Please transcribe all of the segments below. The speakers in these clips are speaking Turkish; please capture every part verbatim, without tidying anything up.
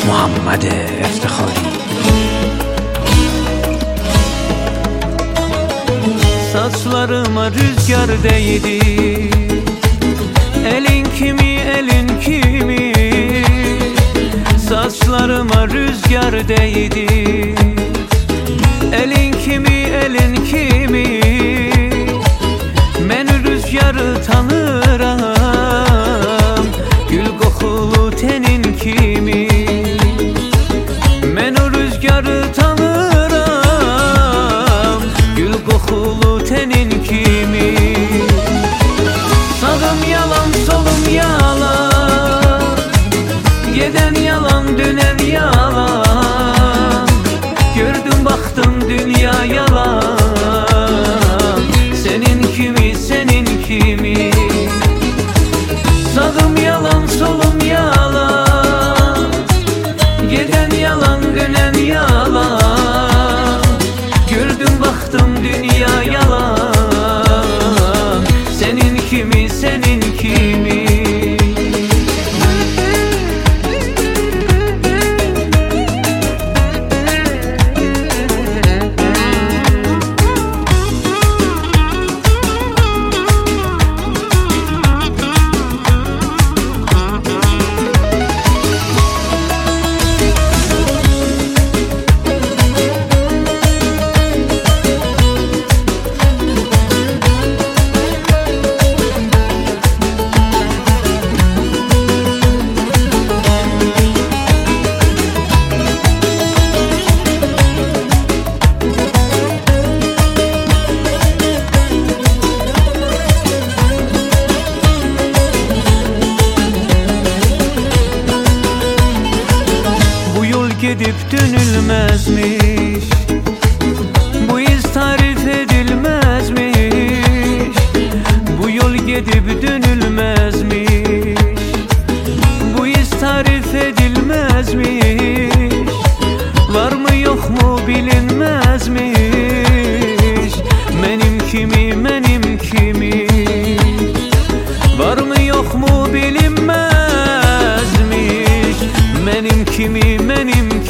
محمد افتخاری. Saçlarıma rüzgar değdi, elin kimi elin kimi. Saçlarıma rüzgar değdi, elin kimi elin kimi. Ben rüzgarı tanıram, gül kokulu tenin kimi. Ben o rüzgarı tanıram, gül kokulu tenin kimi. Sağım yalan solum yalan, geden yalan dönen yalan. Gördüm baktım dünya yalan, senin kimi senin kimi. Sağım yalan solum yalan, geden yalan dönen yalan. Gördüm baktım dünya yalan, senin kimi senin kimi. Gidip dönülmezmiş, bu iz tarif edilmezmiş. Bu yol gidip dönülmezmiş, bu iz tarif edilmezmiş. Var mı yok mu bilinmezmiş, benim kimi benim kimi. Var mı yok mu bilinmezmiş, benim kimi benim kimi.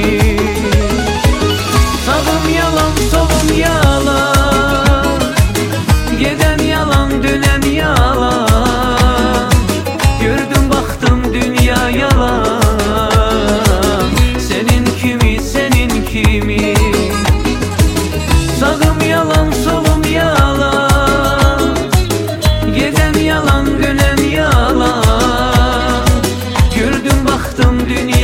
Sağım yalan solum yalan, geden yalan dönen yalan. Gördüm baktım dünya yalan, senin kimi senin kimi. Sağım yalan solum yalan, geden yalan dönen yalan. Gördüm baktım dünya